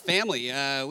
Family,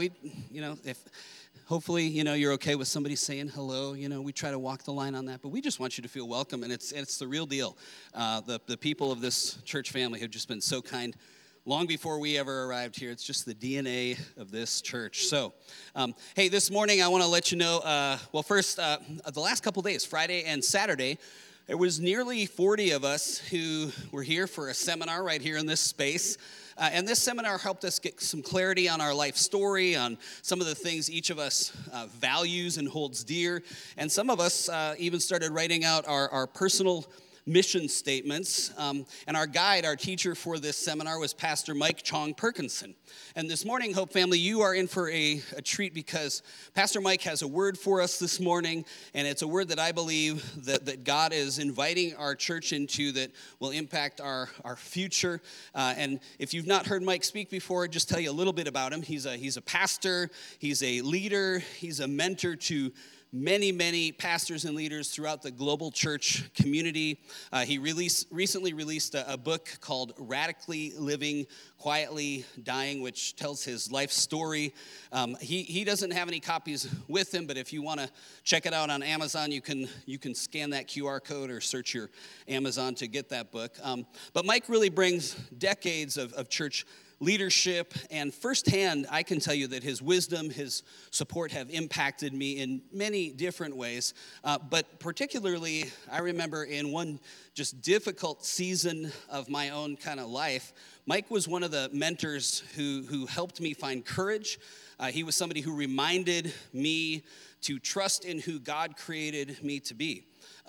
if hopefully, you're okay with somebody saying hello. We try to walk the line on that, but we just want you to feel welcome, and it's the real deal. The people of this church family have just been so kind. Long before we ever arrived here, it's just the DNA of this church. So, hey, this morning I want to let you know, first, the last couple days, Friday and Saturday, there was nearly 40 of us who were here for a seminar right here in this space. And this seminar helped us get some clarity on our life story, on some of the things each of us values and holds dear. And some of us even started writing out our personal mission statements. And our guide, our teacher for this seminar was Pastor Mike Chong Perkinson. And this morning, Hope Family, you are in for a treat because Pastor Mike has a word for us this morning, and it's a word that I believe that God is inviting our church into that will impact our future. And if you've not heard Mike speak before, just tell you a little bit about him. He's a pastor, he's a leader, he's a mentor to many pastors and leaders throughout the global church community. He recently released a book called Radically Living, Quietly Dying, which tells his life story. He doesn't have any copies with him, but if you want to check it out on Amazon, you can scan that QR code or search your Amazon to get that book. But Mike really brings decades of church leadership, and firsthand, I can tell you that his wisdom, his support have impacted me in many different ways. But particularly, I remember in one just difficult season of my own kind of life, Mike was one of the mentors who helped me find courage. He was somebody who reminded me to trust in who God created me to be.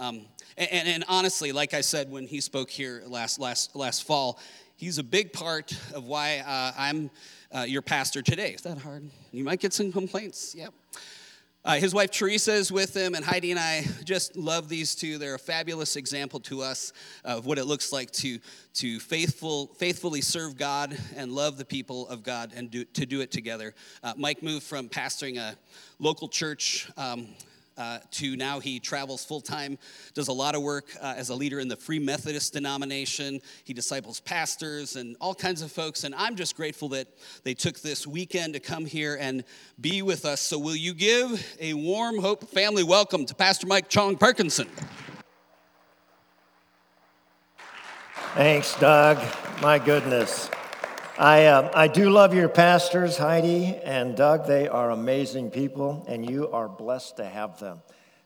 And honestly, like I said when he spoke here last fall, he's a big part of why I'm your pastor today. Is that hard? You might get some complaints. Yep. His wife Teresa is with him, and Heidi and I just love these two. They're a fabulous example to us of what it looks like to faithfully serve God and love the people of God and to do it together. Mike moved from pastoring a local church to now he travels full-time, does a lot of work as a leader in the Free Methodist denomination. He disciples pastors and all kinds of folks, and I'm just grateful that they took this weekend to come here and be with us. So will you give a warm Hope Family welcome to Pastor Mike Chong Perkinson? Thanks, Doug. My goodness. I do love your pastors, Heidi and Doug. They are amazing people, and you are blessed to have them.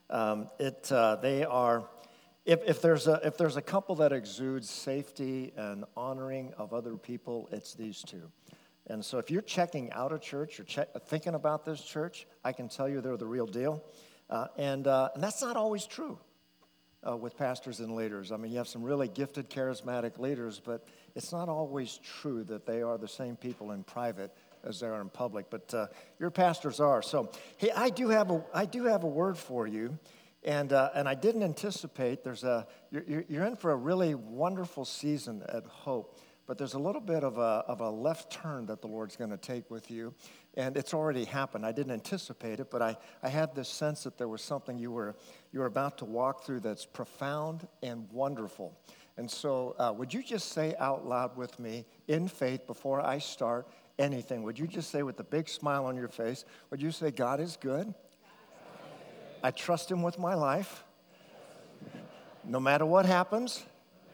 They are. If there's a couple that exudes safety and honoring of other people, it's these two. And so, if you're checking out a church or thinking about this church, I can tell you they're the real deal. And that's not always true with pastors and leaders. I mean, you have some really gifted, charismatic leaders, but it's not always true that they are the same people in private as they are in public. But your pastors are. So, hey, I do have a word for you, and I didn't anticipate. You're in for a really wonderful season at Hope, but there's a little bit of a left turn that the Lord's going to take with you, and it's already happened. I didn't anticipate it, but I had this sense that there was something you were about to walk through that's profound and wonderful. And so would you just say out loud with me, in faith, before I start anything, would you just say with a big smile on your face, would you say, God is good? I trust him with my life. No matter what happens,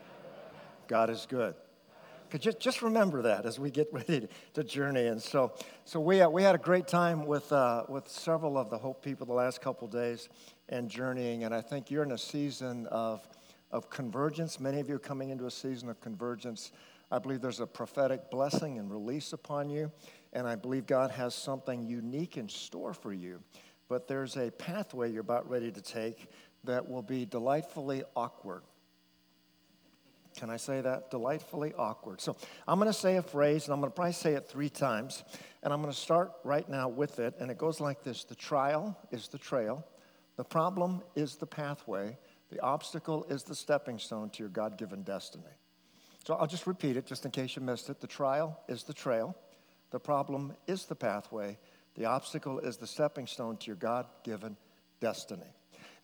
God is good. Just remember that as we get ready to journey. And so we had a great time with several of the Hope people the last couple days and journeying. And I think you're in a season of convergence. Many of you are coming into a season of convergence. I believe there's a prophetic blessing and release upon you. And I believe God has something unique in store for you. But there's a pathway you're about ready to take that will be delightfully awkward. Can I say that? Delightfully awkward. So I'm going to say a phrase, and I'm going to probably say it 3 times. And I'm going to start right now with it. And it goes like this. The trial is the trail. The problem is the pathway. The obstacle is the stepping stone to your God-given destiny. So I'll just repeat it just in case you missed it. The trial is the trail. The problem is the pathway. The obstacle is the stepping stone to your God-given destiny.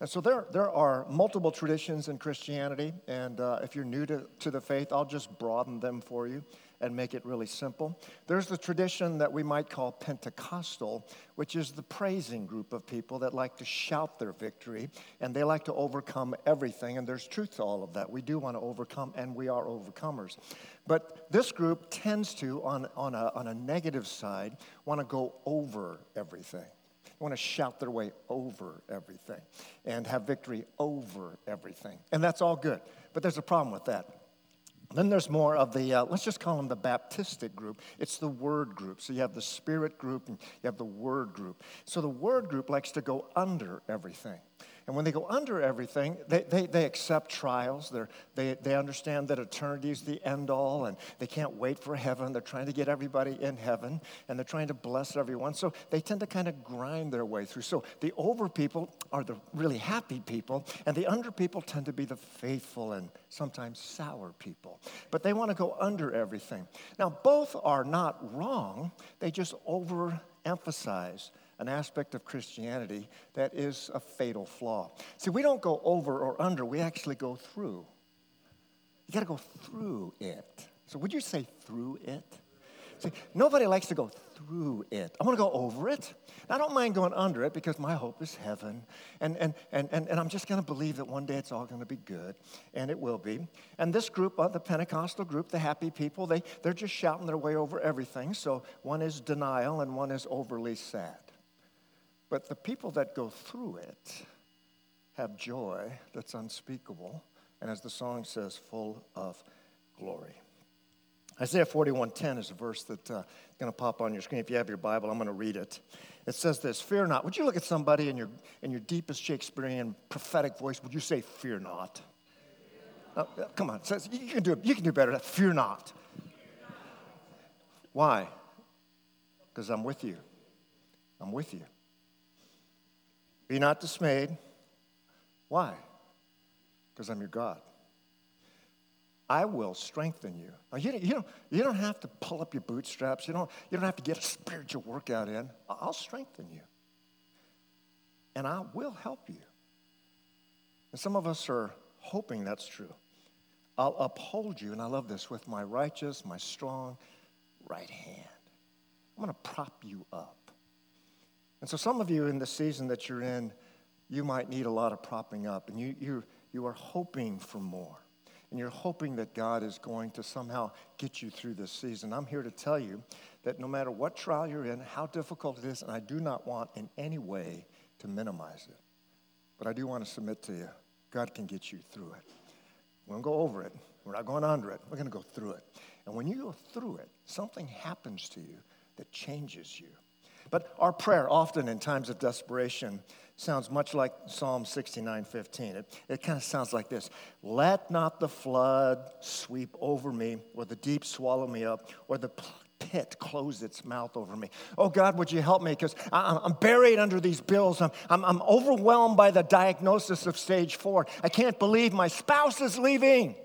And so there are multiple traditions in Christianity, and if you're new to the faith, I'll just broaden them for you and make it really simple. There's the tradition that we might call Pentecostal, which is the praising group of people that like to shout their victory, and they like to overcome everything, and there's truth to all of that. We do want to overcome, and we are overcomers. But this group tends to, on a negative side, want to go over everything. Want to shout their way over everything and have victory over everything. And that's all good. But there's a problem with that. Then there's more of the, let's just call them the Baptistic group. It's the Word group. So you have the Spirit group and you have the Word group. So the Word group likes to go under everything. And when they go under everything, they accept trials. They understand that eternity is the end all, and they can't wait for heaven. They're trying to get everybody in heaven, and they're trying to bless everyone. So they tend to kind of grind their way through. So the over people are the really happy people, and the under people tend to be the faithful and sometimes sour people. But they want to go under everything. Now, both are not wrong. They just overemphasize an aspect of Christianity that is a fatal flaw. See, we don't go over or under, we actually go through. You got to go through it. So would you say through it? See, nobody likes to go through it. I want to go over it. I don't mind going under it because my hope is heaven. And I'm just going to believe that one day it's all going to be good, and it will be. And this group, the Pentecostal group, the happy people, they're just shouting their way over everything. So one is denial and one is overly sad. But the people that go through it have joy that's unspeakable, and as the song says, full of glory. Isaiah 41:10 is a verse that's going to pop on your screen. If you have your Bible, I'm going to read it. It says this: "Fear not." Would you look at somebody in your deepest Shakespearean prophetic voice? Would you say, "Fear not"? Come on, says you can do it. You can do better. Fear not. Why? Because I'm with you. I'm with you. Be not dismayed. Why? Because I'm your God. I will strengthen you. Now, you don't have to pull up your bootstraps. You don't have to get a spiritual workout in. I'll strengthen you. And I will help you. And some of us are hoping that's true. I'll uphold you, and I love this, with my righteous, my strong right hand. I'm going to prop you up. And so some of you in the season that you're in, you might need a lot of propping up, and you are hoping for more. And you're hoping that God is going to somehow get you through this season. I'm here to tell you that no matter what trial you're in, how difficult it is, and I do not want in any way to minimize it, but I do want to submit to you, God can get you through it. We won't go over it. We're not going under it. We're going to go through it. And when you go through it, something happens to you that changes you. But our prayer often in times of desperation sounds much like Psalm 69:15. It kind of sounds like this: "Let not the flood sweep over me, or the deep swallow me up, or the pit close its mouth over me." Oh God, would you help me? Because I'm buried under these bills. I'm overwhelmed by the diagnosis of stage 4. I can't believe my spouse is leaving.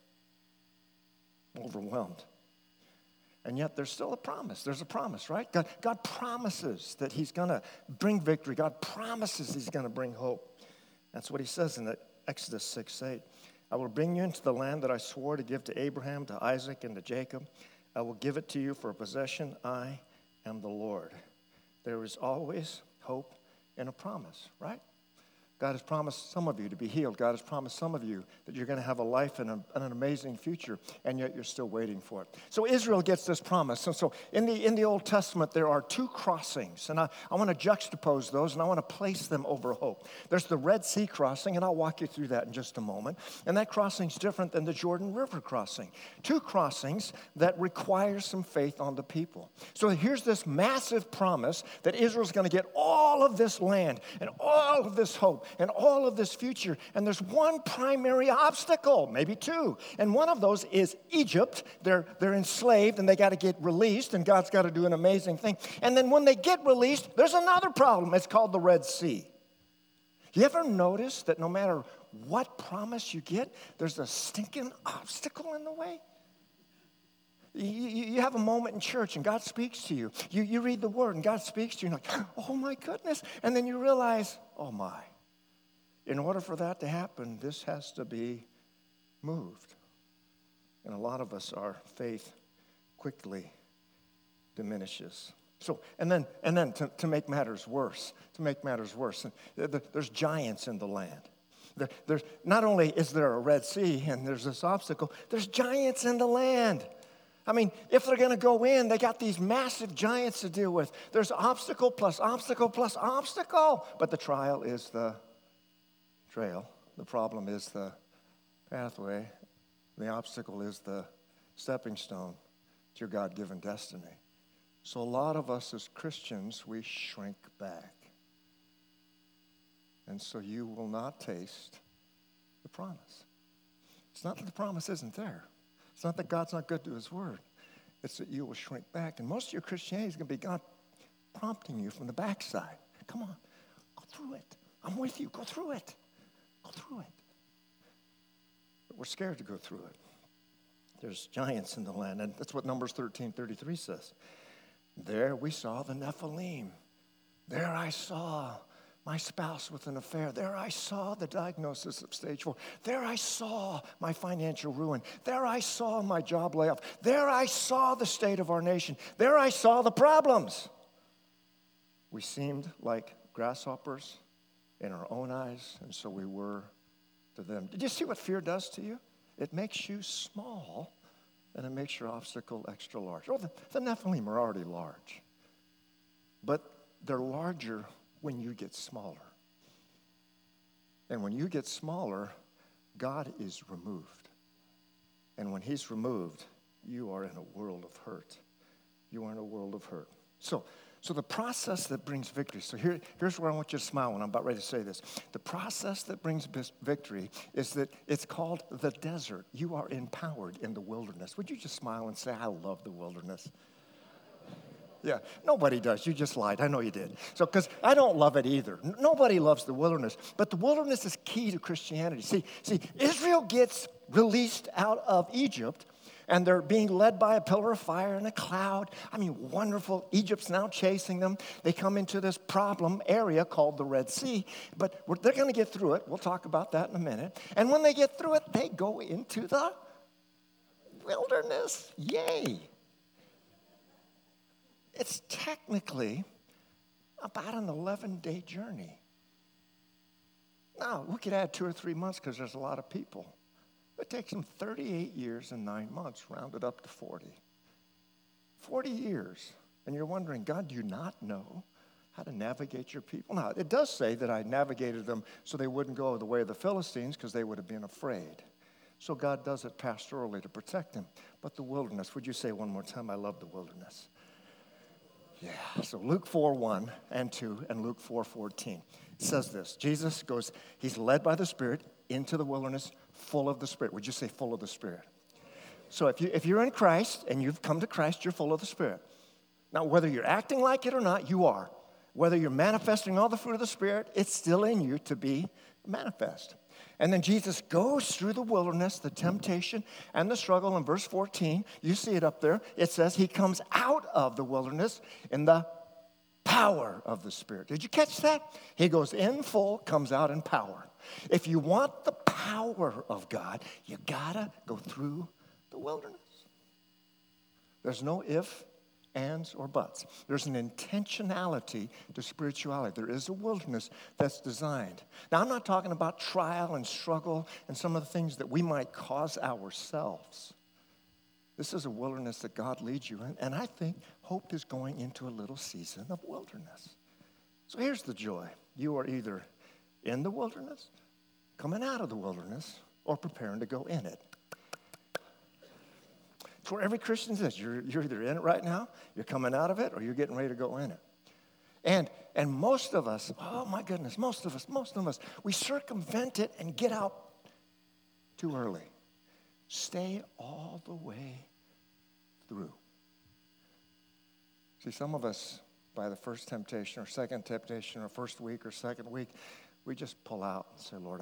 I'm overwhelmed. And yet there's still a promise. There's a promise, right? God promises that he's going to bring victory. God promises he's going to bring hope. That's what he says in Exodus 6:8. "I will bring you into the land that I swore to give to Abraham, to Isaac, and to Jacob. I will give it to you for a possession. I am the Lord." There is always hope in a promise, right? God has promised some of you to be healed. God has promised some of you that you're going to have a life and an amazing future, and yet you're still waiting for it. So Israel gets this promise. And so in the Old Testament, there are 2 crossings, and I want to juxtapose those, and I want to place them over hope. There's the Red Sea crossing, and I'll walk you through that in just a moment. And that crossing's different than the Jordan River crossing. 2 crossings that require some faith on the people. So here's this massive promise that Israel's going to get all of this land and all of this hope and all of this future. And there's one primary obstacle, maybe 2. And one of those is Egypt. They're enslaved and they got to get released, and God's got to do an amazing thing. And then when they get released, there's another problem. It's called the Red Sea. You ever notice that no matter what promise you get, there's a stinking obstacle in the way? You have a moment in church and God speaks to you. You read the word and God speaks to you. And you're like, oh my goodness. And then you realize, oh my. in order for that to happen, this has to be moved. And a lot of us, our faith quickly diminishes. So, and then to make matters worse, there's giants in the land. There's not only is there a Red Sea and there's this obstacle, there's giants in the land. I mean, if they're going to go in, they got these massive giants to deal with. There's obstacle plus obstacle plus obstacle. But the trial is the trail. The problem is the pathway. The obstacle is the stepping stone to your God-given destiny. So a lot of us as Christians, we shrink back. And so you will not taste the promise. It's not that the promise isn't there. It's not that God's not good to his word. It's that you will shrink back. And most of your Christianity is going to be God prompting you from the backside. Come on, go through it. I'm with you. Go through it. Go through it. But we're scared to go through it. There's giants in the land, and that's what Numbers 13:33 says. There we saw the Nephilim. There I saw my spouse with an affair. There I saw the diagnosis of stage 4. There I saw my financial ruin. There I saw my job layoff. There I saw the state of our nation. There I saw the problems. We seemed like grasshoppers in our own eyes, and so we were to them. Did you see what fear does to you? It makes you small, and it makes your obstacle extra large. Oh, the Nephilim are already large, but they're larger when you get smaller. And when you get smaller, God is removed. And when he's removed, you are in a world of hurt. You are in a world of hurt. So the process that brings victory. So here's where I want you to smile when I'm about ready to say this. The process that brings victory is that it's called the desert. You are empowered in the wilderness. Would you just smile and say, I love the wilderness? Yeah, nobody does. You just lied. I know you did. So, because I don't love it either. Nobody loves the wilderness. But the wilderness is key to Christianity. See, Israel gets released out of Egypt, and they're being led by a pillar of fire and a cloud. I mean, wonderful. Egypt's now chasing them. They come into this problem area called the Red Sea, but they're going to get through it. We'll talk about that in a minute. And when they get through it, they go into the wilderness. Yay. It's technically about an 11-day journey. Now, we could add 2 or 3 months because there's a lot of people. It takes them 38 years and 9 months, rounded up to 40. 40 years. And you're wondering, God, do you not know how to navigate your people? Now, it does say that I navigated them so they wouldn't go the way of the Philistines because they would have been afraid. So God does it pastorally to protect them. But the wilderness, would you say one more time, I love the wilderness? Yeah, so Luke 4:1 and 2 and Luke 4:14 says this. Jesus goes, he's led by the Spirit into the wilderness full of the Spirit. Would you say full of the Spirit? So if you're in Christ and you've come to Christ, you're full of the Spirit. Now, whether you're acting like it or not, you are. Whether you're manifesting all the fruit of the Spirit, it's still in you to be manifest. And then Jesus goes through the wilderness, the temptation and the struggle. In verse 14, you see it up there. It says he comes out of the wilderness in the power of the Spirit. Did you catch that? He goes in full, comes out in power. If you want the power of God, you gotta go through the wilderness. There's no if, ands, or buts. There's an intentionality to spirituality. There is a wilderness that's designed. Now, I'm not talking about trial and struggle and some of the things that we might cause ourselves. This is a wilderness that God leads you in, and I think hope is going into a little season of wilderness. So here's the joy. You are either in the wilderness, coming out of the wilderness, or preparing to go in it. It's where every Christian is. You're either in it right now, you're coming out of it, or you're getting ready to go in it. And most of us, oh my goodness, most of us, we circumvent it and get out too early. Stay all the way through. See, some of us, by the first temptation or second temptation or first week or second week, we just pull out and say, Lord,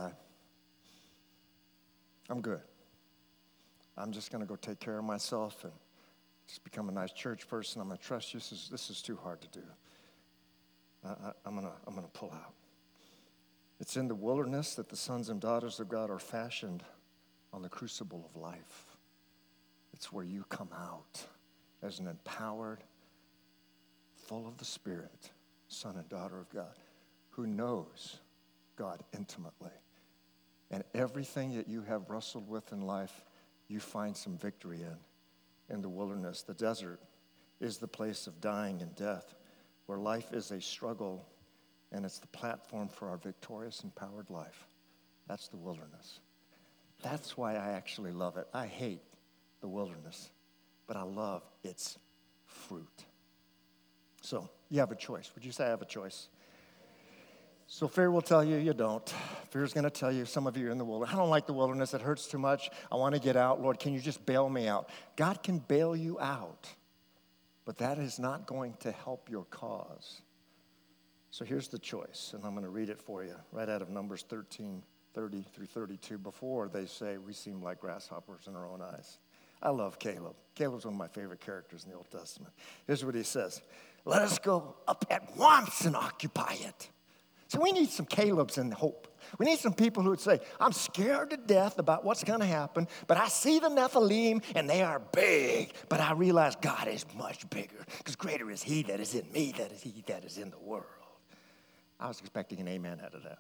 I'm good. I'm just going to go take care of myself and just become a nice church person. I'm going to trust you. This is too hard to do. I'm going to pull out. It's in the wilderness that the sons and daughters of God are fashioned on the crucible of life. It's where you come out as an empowered, full of the Spirit, son and daughter of God, who knows God intimately. And everything that you have wrestled with in life, you find some victory in the wilderness. The desert is the place of dying and death, where life is a struggle, and it's the platform for our victorious, empowered life. That's the wilderness. That's why I actually love it. I hate the wilderness, but I love its fruit. So you have a choice. Would you say I have a choice? So fear will tell you don't. Fear is going to tell you, some of you are in the wilderness. I don't like the wilderness. It hurts too much. I want to get out. Lord, can you just bail me out? God can bail you out, but that is not going to help your cause. So here's the choice, and I'm going to read it for you right out of Numbers 13:30 through 32. Before they say, we seem like grasshoppers in our own eyes. I love Caleb. Caleb's one of my favorite characters in the Old Testament. Here's what he says. Let us go up at once and occupy it. So we need some Calebs in hope. We need some people who would say, I'm scared to death about what's going to happen, but I see the Nephilim, and they are big. But I realize God is much bigger, because greater is he that is in me than is he that is in the world. I was expecting an amen out of that.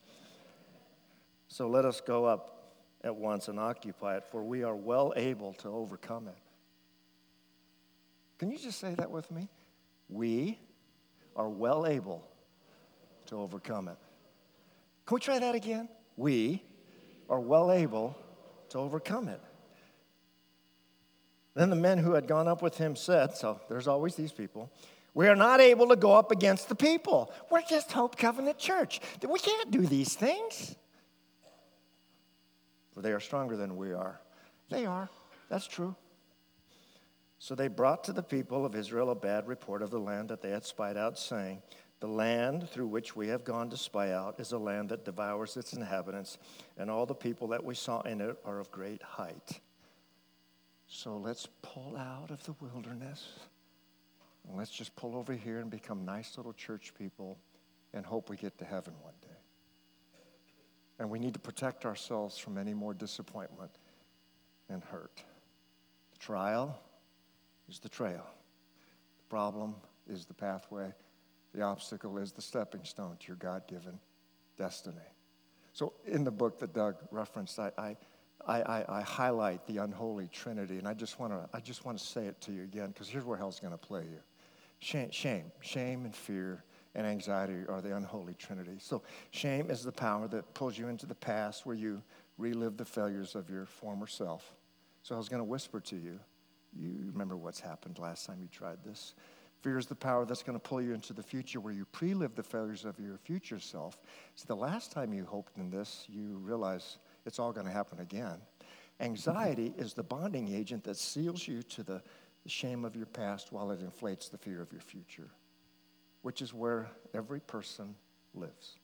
So let us go up at once and occupy it, for we are well able to overcome it. Can you just say that with me? We are well able to overcome it. Can we try that again? We are well able to overcome it. Then the men who had gone up with him said, so there's always these people, we are not able to go up against the people. We're just Hope Covenant Church. We can't do these things. For they are stronger than we are. They are. That's true. So they brought to the people of Israel a bad report of the land that they had spied out, saying, the land through which we have gone to spy out is a land that devours its inhabitants, and all the people that we saw in it are of great height. So let's pull out of the wilderness, and let's just pull over here and become nice little church people and hope we get to heaven one day. And we need to protect ourselves from any more disappointment and hurt. The trial is the trail. The problem is the pathway. The obstacle is the stepping stone to your God-given destiny. So in the book that Doug referenced, I highlight the unholy trinity, and I just want to say it to you again, because here's where hell's going to play you. Shame and fear and anxiety are the unholy trinity. So shame is the power that pulls you into the past, where you relive the failures of your former self. So I was going to whisper to you, you remember what's happened last time you tried this. Fear is the power that's going to pull you into the future, where you pre-live the failures of your future self. So the last time you hoped in this, you realize it's all going to happen again. Anxiety is the bonding agent that seals you to the shame of your past while it inflates the fear of your future, which is where every person lives.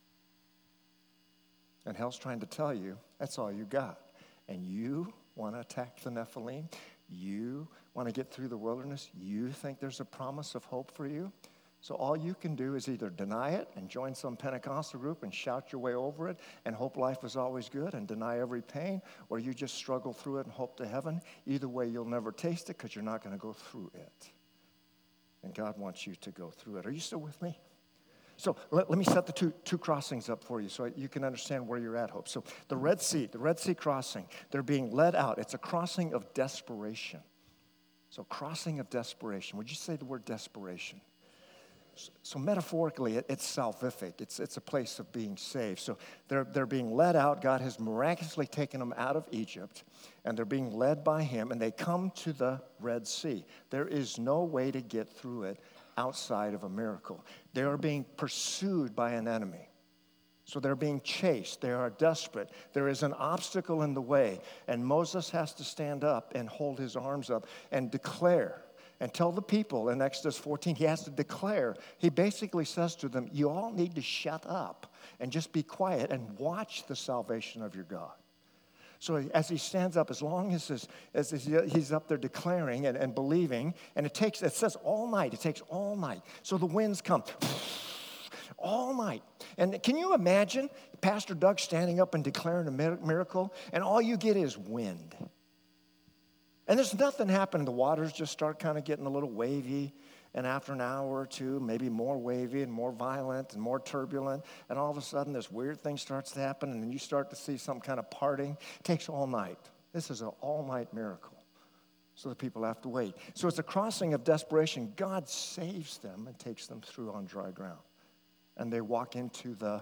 And hell's trying to tell you that's all you got. And you want to attack the Nephilim? You want to get through the wilderness? You think there's a promise of hope for you? So all you can do is either deny it and join some Pentecostal group and shout your way over it and hope life is always good and deny every pain, or you just struggle through it and hope to heaven. Either way, you'll never taste it, because you're not going to go through it. And God wants you to go through it. Are you still with me? So let me set the two crossings up for you so you can understand where you're at, Hope. So the Red Sea crossing, they're being led out. It's a crossing of desperation. So crossing of desperation. Would you say the word desperation? So metaphorically, it's salvific. It's a place of being saved. So they're being led out. God has miraculously taken them out of Egypt, and they're being led by him, and they come to the Red Sea. There is no way to get through it outside of a miracle. They are being pursued by an enemy. So they're being chased. They are desperate. There is an obstacle in the way, and Moses has to stand up and hold his arms up and declare and tell the people in Exodus 14, he has to declare. He basically says to them, you all need to shut up and just be quiet and watch the salvation of your God. So as he stands up, as long as he's up there declaring and believing, and it says all night. It takes all night. So the winds come all night. And can you imagine Pastor Doug standing up and declaring a miracle, and all you get is wind? And there's nothing happening. The waters just start kind of getting a little wavy, and after an hour or two, maybe more wavy and more violent and more turbulent, and all of a sudden this weird thing starts to happen, and then you start to see some kind of parting. It takes all night. This is an all-night miracle. So the people have to wait. So it's a crossing of desperation. God saves them and takes them through on dry ground. And they walk into the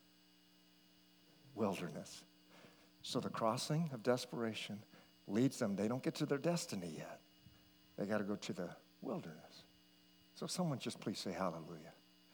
wilderness. So the crossing of desperation leads them. They don't get to their destiny yet. They got to go to the wilderness. So someone just please say hallelujah.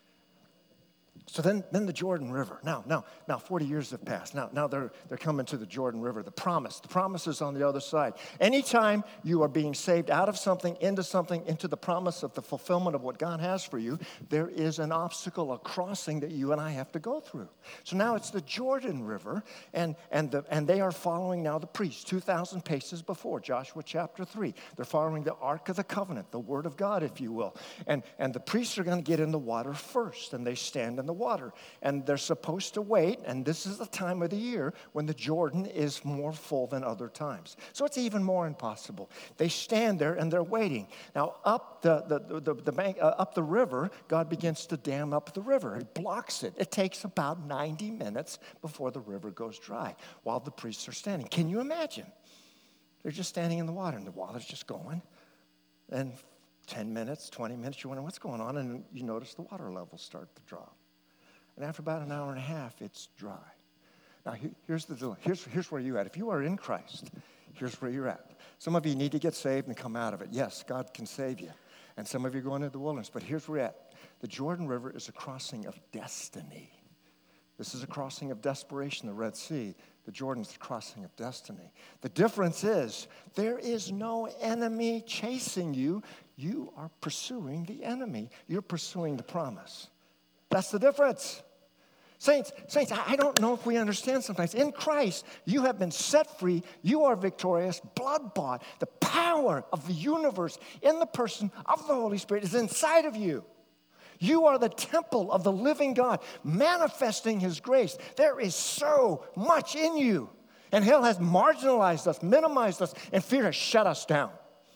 So then the Jordan River. Now 40 years have passed. Now they're coming to the Jordan River. The promise is on the other side. Anytime you are being saved out of something, into the promise of the fulfillment of what God has for you, there is an obstacle, a crossing that you and I have to go through. So now it's the Jordan River, and they are following now the priests 2,000 paces before, Joshua chapter 3. They're following the Ark of the Covenant, the Word of God, if you will. And the priests are going to get in the water first, and they stand in the water. And they're supposed to wait, and this is the time of the year when the Jordan is more full than other times. So it's even more impossible. They stand there and they're waiting. Now up the bank, up the river, God begins to dam up the river. He blocks it. It takes about 90 minutes before the river goes dry while the priests are standing. Can you imagine? They're just standing in the water, and the water's just going. And 10 minutes, 20 minutes, you wonder what's going on, and you notice the water levels start to drop. And after about an hour and a half, it's dry. Now, here's the deal. Here's where you're at. If you are in Christ, here's where you're at. Some of you need to get saved and come out of it. Yes, God can save you. And some of you are going into the wilderness. But here's where you're at. The Jordan River is a crossing of destiny. This is a crossing of desperation, the Red Sea. The Jordan is the crossing of destiny. The difference is there is no enemy chasing you. You are pursuing the enemy. You're pursuing the promise. That's the difference. Saints, I don't know if we understand sometimes. In Christ, you have been set free. You are victorious, blood-bought. The power of the universe in the person of the Holy Spirit is inside of you. You are the temple of the living God, manifesting His grace. There is so much in you. And hell has marginalized us, minimized us, and fear has shut us down.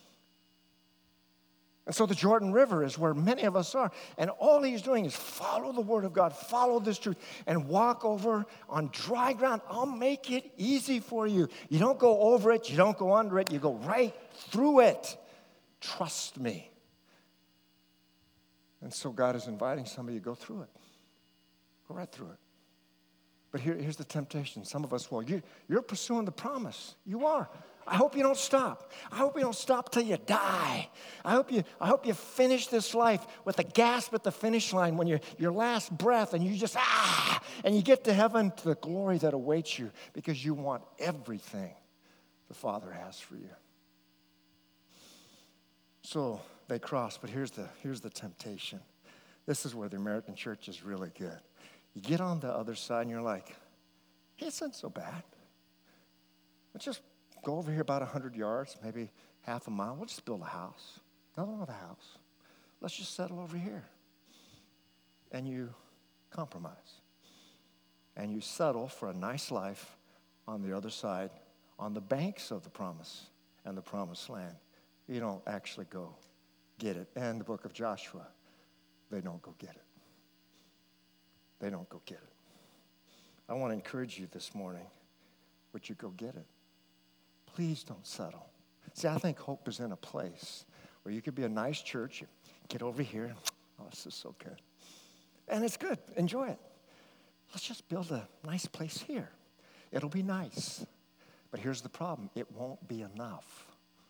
And so the Jordan River is where many of us are. And all He's doing is follow the Word of God, follow this truth, and walk over on dry ground. I'll make it easy for you. You don't go over it. You don't go under it. You go right through it. Trust me. And so God is inviting somebody to go through it. Go right through it. But here's the temptation. Some of us, well, you're pursuing the promise. You are. I hope you don't stop. I hope you don't stop till you die. I hope you finish this life with a gasp at the finish line when your last breath and you just, and you get to heaven to the glory that awaits you because you want everything the Father has for you. So they cross, but here's the temptation. This is where the American church is really good. You get on the other side and you're like, hey, it isn't so bad. Let's just go over here about 100 yards, maybe half a mile. We'll just build a house. Nothing wrong with a house. Let's just settle over here. And you compromise. And you settle for a nice life on the other side, on the banks of the promise and the promised land. You don't actually go get it. And the book of Joshua, they don't go get it. They don't go get it. I want to encourage you this morning, would you go get it? Please don't settle. See, I think hope is in a place where you could be a nice church, you get over here, oh, this is so good. And it's good, enjoy it. Let's just build a nice place here. It'll be nice. But here's the problem, it won't be enough.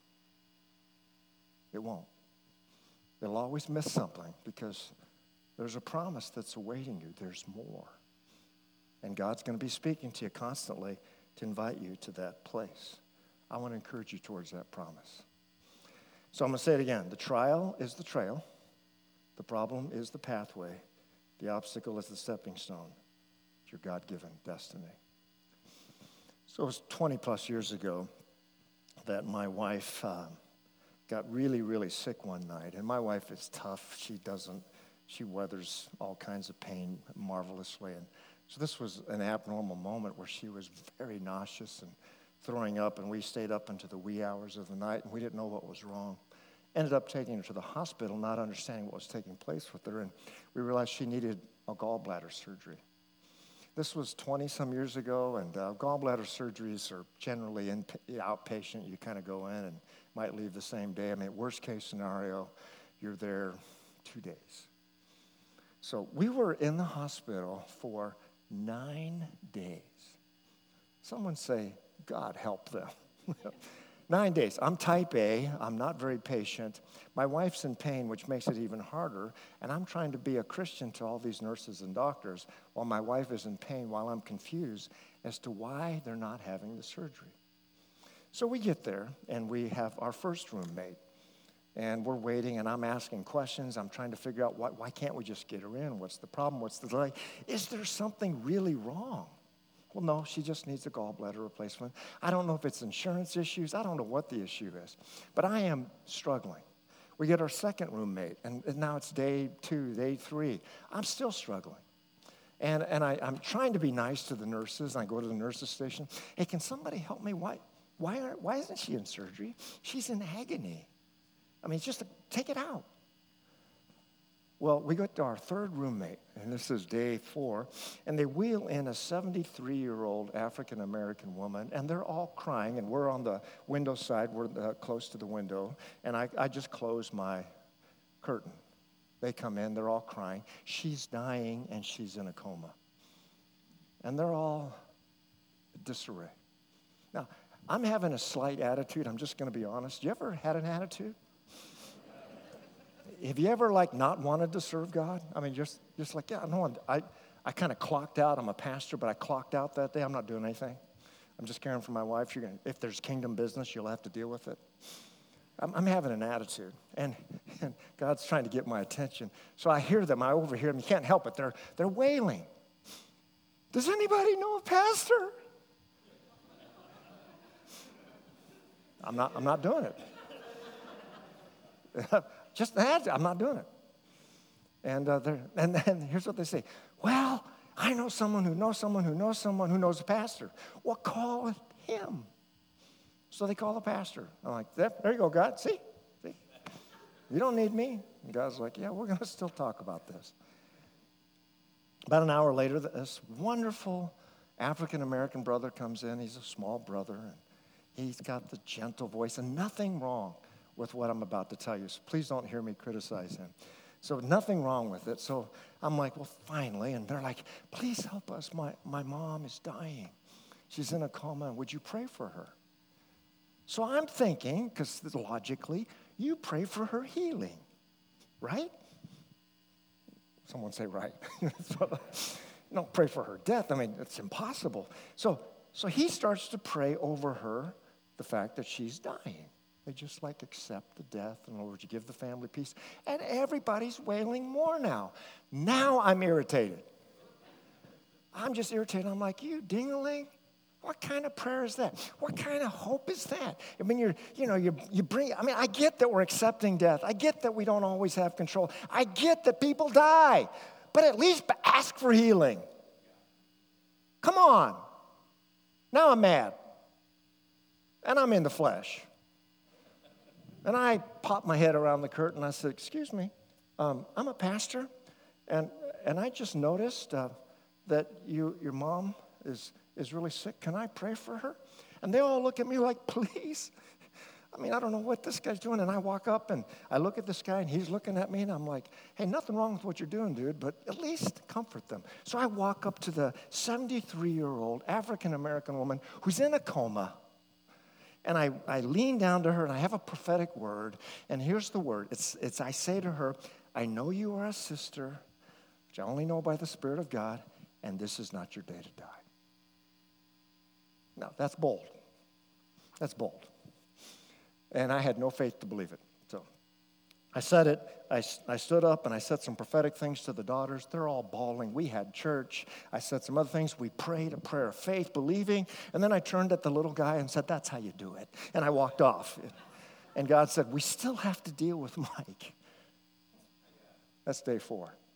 It won't. It'll always miss something because there's a promise that's awaiting you. There's more. And God's going to be speaking to you constantly to invite you to that place. I want to encourage you towards that promise. So I'm going to say it again. The trial is the trail. The problem is the pathway. The obstacle is the stepping stone to your God-given destiny. So it was 20 plus years ago that my wife got really, really sick one night. And my wife is tough. she weathers all kinds of pain marvelously. And so this was an abnormal moment where she was very nauseous and throwing up, and we stayed up into the wee hours of the night, and we didn't know what was wrong. Ended up taking her to the hospital, not understanding what was taking place with her, and we realized she needed a gallbladder surgery. This was 20-some years ago, and gallbladder surgeries are generally outpatient. You kind of go in and might leave the same day. I mean, worst case scenario, you're there 2 days. So we were in the hospital for 9 days. Someone say, God help them. 9 days. I'm type A. I'm not very patient. My wife's in pain, which makes it even harder. And I'm trying to be a Christian to all these nurses and doctors while my wife is in pain, while I'm confused as to why they're not having the surgery. So we get there, and we have our first roommate. And we're waiting, and I'm asking questions. I'm trying to figure out why can't we just get her in? What's the problem? What's the delay? Is there something really wrong? Well, no, she just needs a gallbladder replacement. I don't know if it's insurance issues. I don't know what the issue is. But I am struggling. We get our second roommate, and now it's day 2, day 3. I'm still struggling. And I'm trying to be nice to the nurses. I go to the nurses' station. Hey, can somebody help me? Why isn't she in surgery? She's in agony. I mean, just take it out. Well, we got to our third roommate, and this is day 4, and they wheel in a 73-year-old African-American woman, and they're all crying, and we're on the window side. We're close to the window, and I just close my curtain. They come in. They're all crying. She's dying, and she's in a coma. And they're all disarray. Now, I'm having a slight attitude. I'm just going to be honest. You ever had an attitude? Have you ever, not wanted to serve God? I mean, just like, yeah, no, I kind of clocked out. I'm a pastor, but I clocked out that day. I'm not doing anything. I'm just caring for my wife. If there's kingdom business, you'll have to deal with it. I'm having an attitude, and God's trying to get my attention. So I hear them. I overhear them. You can't help it. They're wailing. Does anybody know a pastor? I'm not doing it. Just that, I'm not doing it. And then here's what they say. Well, I know someone who knows someone who knows someone who knows a pastor. Well, call him. So they call the pastor. I'm like, there you go, God. See? You don't need me. And God's like, yeah, we're going to still talk about this. About an hour later, this wonderful African-American brother comes in. He's a small brother, and he's got the gentle voice, and nothing wrong with what I'm about to tell you. So please don't hear me criticize him. So nothing wrong with it. So I'm like, well, finally. And they're like, please help us. My mom is dying. She's in a coma. Would you pray for her? So I'm thinking, because logically, you pray for her healing, right? Someone say right. Don't pray for her death. I mean, it's impossible. So he starts to pray over her, the fact that she's dying. They just accept the death. In other words, you give the family peace. And everybody's wailing more now. Now I'm irritated. I'm just irritated. I'm like, you ding-a-ling? What kind of prayer is that? What kind of hope is that? I mean, you bring, I get that we're accepting death. I get that we don't always have control. I get that people die. But at least ask for healing. Come on. Now I'm mad. And I'm in the flesh. And I popped my head around the curtain. I said, excuse me, I'm a pastor, and I just noticed that your mom is really sick. Can I pray for her? And they all look at me like, please. I mean, I don't know what this guy's doing. And I walk up, and I look at this guy, and he's looking at me, and I'm like, hey, nothing wrong with what you're doing, dude, but at least comfort them. So I walk up to the 73-year-old African-American woman who's in a coma. And I lean down to her, and I have a prophetic word. And here's the word. It's I say to her, I know you are a sister, which I only know by the Spirit of God, and this is not your day to die. Now, that's bold. That's bold. And I had no faith to believe it. So I said it. I stood up, and I said some prophetic things to the daughters. They're all bawling. We had church. I said some other things. We prayed a prayer of faith, believing. And then I turned at the little guy and said, that's how you do it. And I walked off. And God said, we still have to deal with Mike. That's day 4.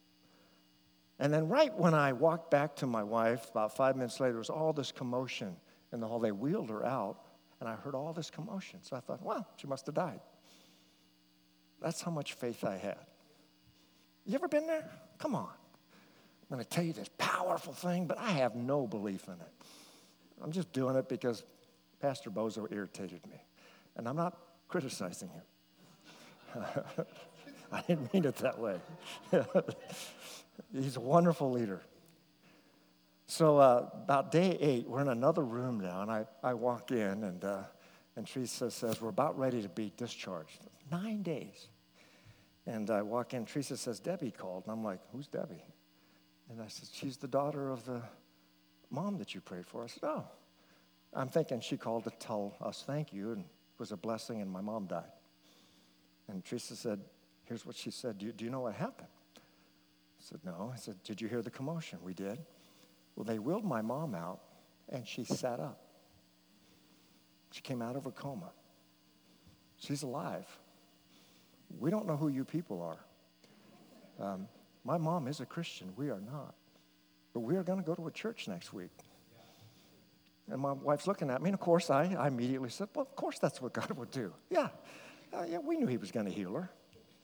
And then right when I walked back to my wife, about 5 minutes later, there was all this commotion in the hall. They wheeled her out, and I heard all this commotion. So I thought, wow, she must have died. That's how much faith I had. You ever been there? Come on. I'm going to tell you this powerful thing, but I have no belief in it. I'm just doing it because Pastor Bozo irritated me. And I'm not criticizing him. I didn't mean it that way. He's a wonderful leader. So about day 8, we're in another room now, and I walk in, and Teresa says, we're about ready to be discharged. 9 days. And I walk in, Teresa says, Debbie called. And I'm like, who's Debbie? And I said, she's the daughter of the mom that you prayed for. I said, oh. I'm thinking she called to tell us thank you, and it was a blessing, and my mom died. And Teresa said, here's what she said. Do you know what happened? I said, no. I said, did you hear the commotion? We did. Well, they wheeled my mom out, and she sat up. She came out of her coma. She's alive. We don't know who you people are. My mom is a Christian. We are not. But we are going to go to a church next week. And my wife's looking at me, and of course, I immediately said, well, of course that's what God would do. Yeah, we knew he was going to heal her.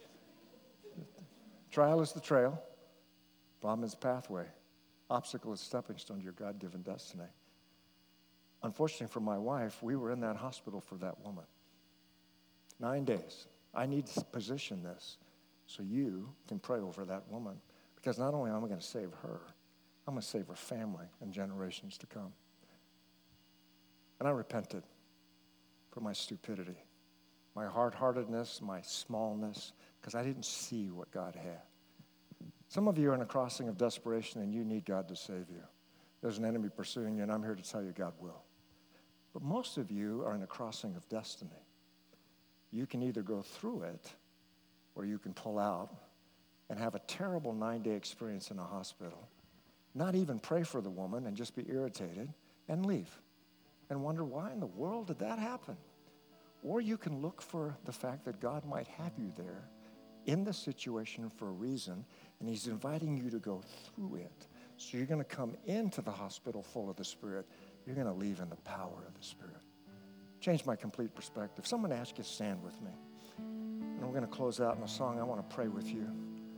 Trial is the trail. Problem is the pathway. Obstacle is stepping stone to your God-given destiny. Unfortunately for my wife, we were in that hospital for that woman. 9 days. I need to position this so you can pray over that woman. Because not only am I going to save her, I'm going to save her family and generations to come. And I repented for my stupidity, my hard-heartedness, my smallness, because I didn't see what God had. Some of you are in a crossing of desperation and you need God to save you. There's an enemy pursuing you, and I'm here to tell you God will. But most of you are in a crossing of destiny. You can either go through it or you can pull out and have a terrible 9-day experience in a hospital, not even pray for the woman and just be irritated and leave and wonder why in the world did that happen? Or you can look for the fact that God might have you there in the situation for a reason, and he's inviting you to go through it. So you're going to come into the hospital full of the Spirit. You're going to leave in the power of the Spirit. Change my complete perspective. Someone ask you to stand with me. And we're going to close out in a song. I want to pray with you.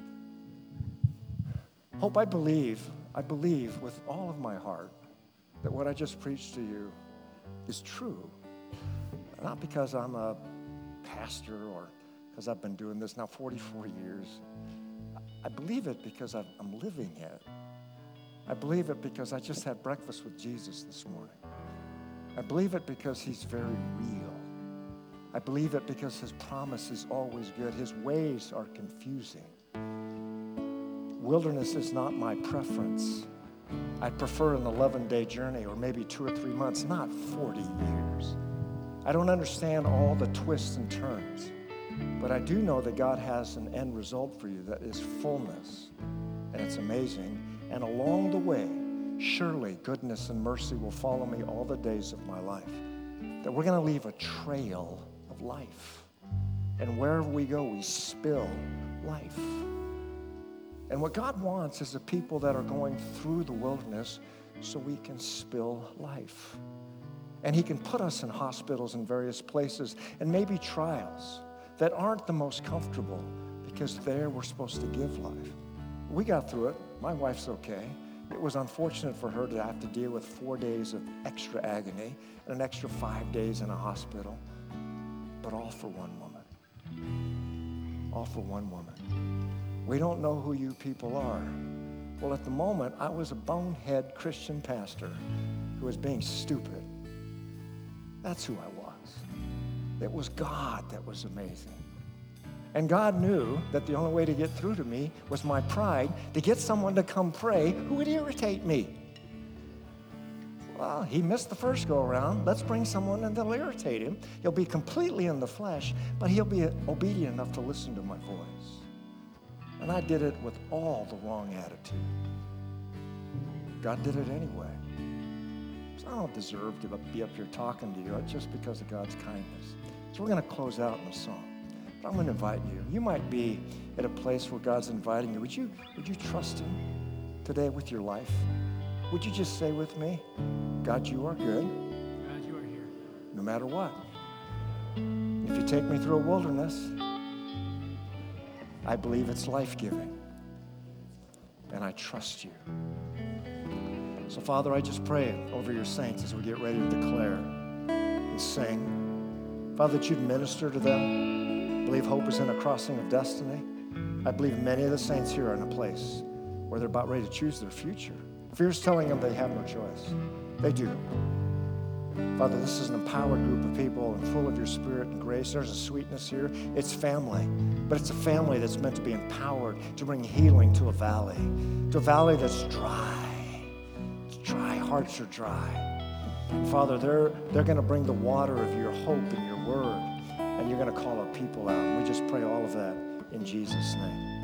Hope, I believe with all of my heart that what I just preached to you is true. Not because I'm a pastor or because I've been doing this now 44 years. I believe it because I'm living it. I believe it because I just had breakfast with Jesus this morning. I believe it because he's very real. I believe it because his promise is always good. His ways are confusing. Wilderness is not my preference. I prefer an 11-day journey or maybe 2 or 3 months, not 40 years. I don't understand all the twists and turns, but I do know that God has an end result for you that is fullness, and it's amazing. And along the way, surely goodness and mercy will follow me all the days of my life, that we're going to leave a trail of life. And wherever we go, we spill life. And what God wants is a people that are going through the wilderness so we can spill life. And he can put us in hospitals in various places and maybe trials that aren't the most comfortable because there we're supposed to give life. We got through it. My wife's okay. It was unfortunate for her to have to deal with 4 days of extra agony and an extra 5 days in a hospital, but all for one woman. All for one woman. We don't know who you people are. Well, at the moment, I was a bonehead Christian pastor who was being stupid. That's who I was. It was God that was amazing. And God knew that the only way to get through to me was my pride, to get someone to come pray who would irritate me. Well, he missed the first go-around. Let's bring someone and they'll irritate him. He'll be completely in the flesh, but he'll be obedient enough to listen to my voice. And I did it with all the wrong attitude. God did it anyway. So I don't deserve to be up here talking to you. It's just because of God's kindness. So we're going to close out in a song. But I'm going to invite you. You might be at a place where God's inviting you. Would you trust him? today with your life, would you just say with me, God, you are good. God, you are here. No matter what. If you take me through a wilderness, I believe it's life-giving. And I trust you. So, Father, I just pray over your saints as we get ready to declare and sing. Father, that you'd minister to them. I believe hope is in a crossing of destiny. I believe many of the saints here are in a place where they're about ready to choose their future. Fear's telling them they have no choice. They do. Father, this is an empowered group of people and full of your spirit and grace. There's a sweetness here. It's family, but it's a family that's meant to be empowered to bring healing to a valley that's dry. It's dry. Hearts are dry. And Father, they're going to bring the water of your hope and your word, and you're going to call our people out. And we just pray all of that in Jesus' name.